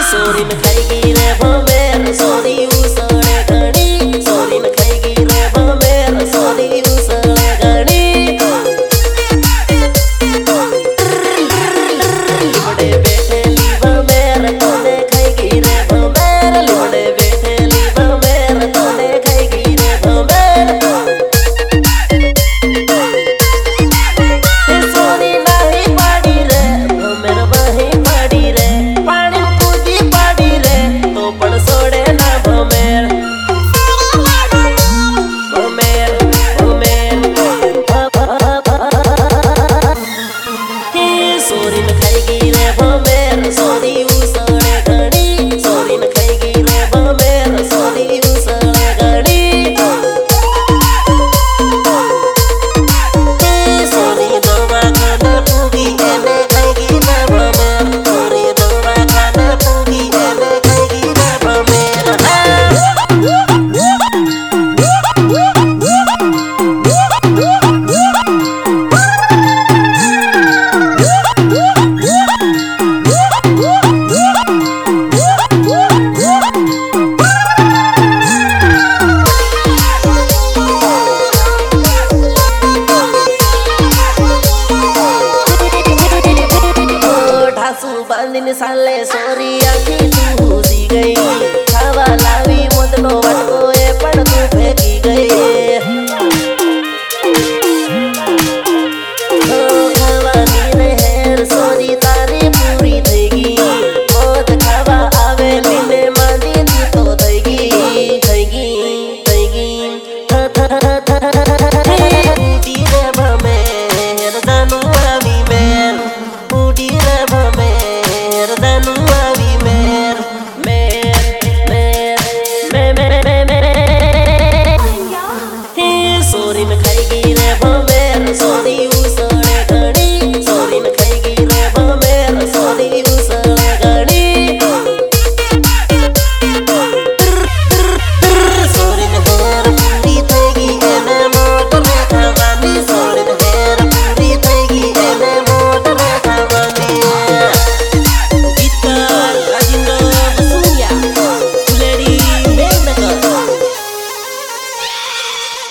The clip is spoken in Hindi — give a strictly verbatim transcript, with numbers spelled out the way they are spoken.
सोरी न खाएगी रे भमेर सोरी उसड़े घड़ी सोरी न खाएगी रे भमेर सोरी उसड़े घड़ी लिबड़े बैठे ली भमेर तोने खाएगी रे भमेर लिबड़े बैठे ली भमेर तोने खाएगी रे भमेर सोरी नहीं पाड़ी रे भमेर वही पाड़ी रे पानी कूदी पाड़ी रे तो पण सोड़े ना भमेर भमेर भमेर सोरी न खाएगी रे भमेर सोरी उसड़े घड़ी सोरी न खाएगी रे भमेर सोरी उसड़े घड़ी सोरी दोवा खाना पूगी एने खाएगी ना भमेर सोरी दोवा खाना पूगी एने खाएगी ना भमेर बांधीने साले सोरी आखी तू सी गई खावा लावी मोदनो